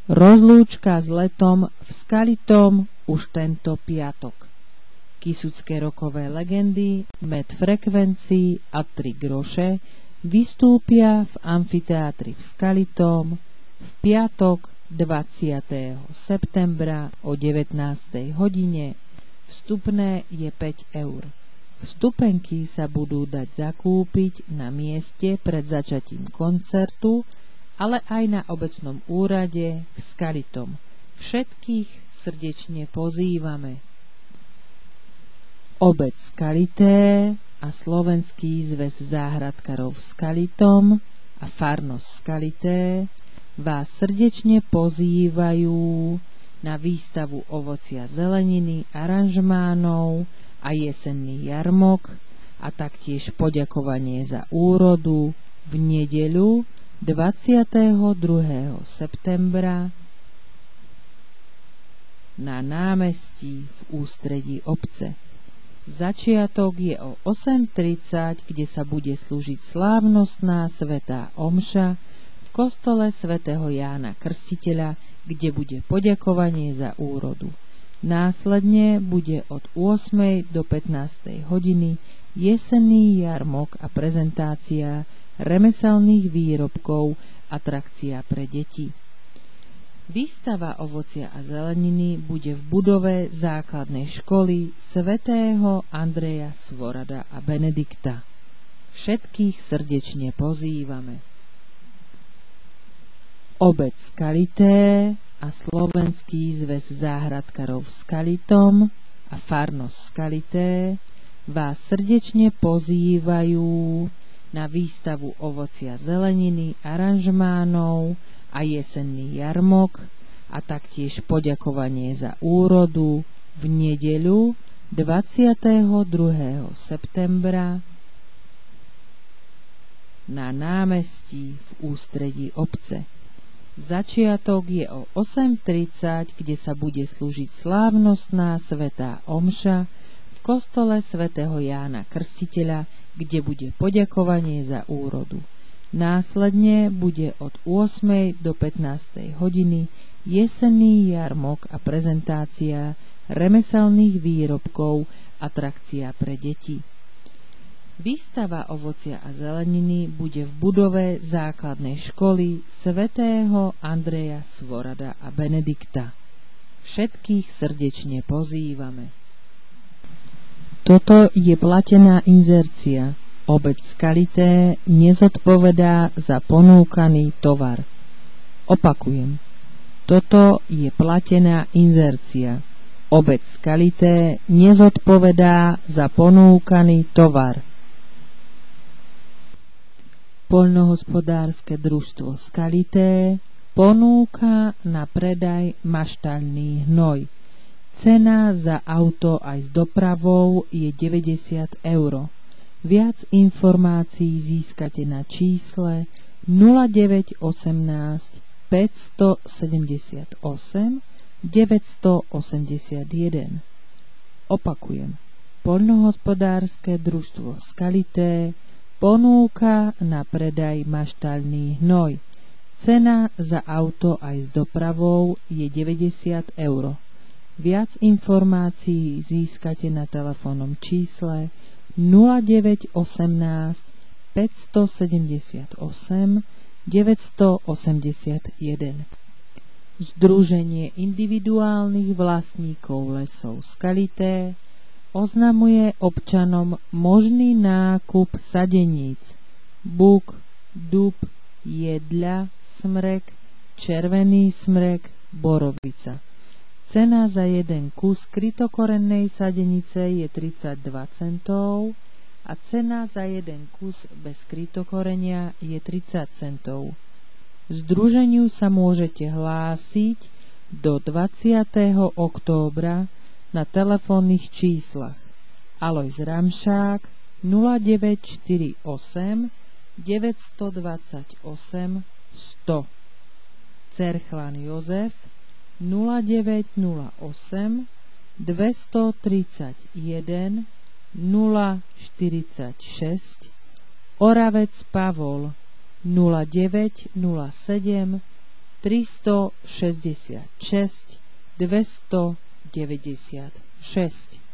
Rozlúčka s letom v Skalitom už tento piatok. Kysucké rokové legendy Med Frekvencií a 3 groše vystúpia v amfiteátri v Skalitom v piatok 20. septembra o 19. hodine. Vstupné je 5 eur. Vstupenky sa budú dať zakúpiť na mieste pred začatím koncertu, ale aj na obecnom úrade v Skalitom. Všetkých srdečne pozývame. Obec Skalité a Slovenský zväz záhradkarov v Skalitom a farnosť Skalité vás srdečne pozývajú na výstavu ovocia zeleniny, aranžmánov a jesenný jarmok a taktiež poďakovanie za úrodu v nedeľu 22. septembra na námestí v ústredí obce. Začiatok je o 8:30, kde sa bude slúžiť slávnostná svätá omša v kostole svätého Jána Krstiteľa, kde bude poďakovanie za úrodu. Následne bude od 8. do 15. hodiny jesenný jarmok a prezentácia remeselných výrobkov, atrakcia pre deti. Výstava ovocia a zeleniny bude v budove základnej školy svätého Andreja Svorada a Benedikta. Všetkých srdečne pozývame. Obec Skalité a Slovenský zväz záhradkarov v Skalitom a farnosť Skalité vás srdečne pozývajú na výstavu ovocia zeleniny, aranžmánov a jesenný jarmok a taktiež poďakovanie za úrodu v nedeľu 22. septembra na námestí v ústredí obce. Začiatok je o 8:30, kde sa bude slúžiť slávnostná svätá omša v kostole svätého Jána Krstiteľa, kde bude poďakovanie za úrodu. Následne bude od 8. do 15. hodiny jesenný jarmok a prezentácia remeselných výrobkov, atrakcia pre deti. Výstava ovocia a zeleniny bude v budove základnej školy svätého Andreja Svorada a Benedikta. Všetkých srdečne pozývame. Toto je platená inzercia. Obec Skalité nezodpovedá za ponúkaný tovar. Opakujem. Toto je platená inzercia. Obec Skalité nezodpovedá za ponúkaný tovar. Poľnohospodárske družstvo Skalité ponúka na predaj maštaľný hnoj. Cena za auto aj s dopravou je 90 eur. Viac informácií získate na čísle 0918 578 981. Opakujem. Poľnohospodárske družstvo Skalité ponúka na predaj maštaľný hnoj. Cena za auto aj s dopravou je 90 eur. Viac informácií získate na telefónnom čísle 0918 578 981. Združenie individuálnych vlastníkov lesov Skalité oznamuje občanom možný nákup sadeníc buk, dub, jedľa, smrek, červený smrek, borovica. Cena za jeden kus krytokorennej sadenice je 32 centov a cena za jeden kus bez krytokorenia je 30 centov. Združeniu sa môžete hlásiť do 20. októbra na telefónnych číslach Alojz Ramšák 0948 928 100, Cerchlan Jozef 0908 231 046, Oravec Pavol 0907 366 296.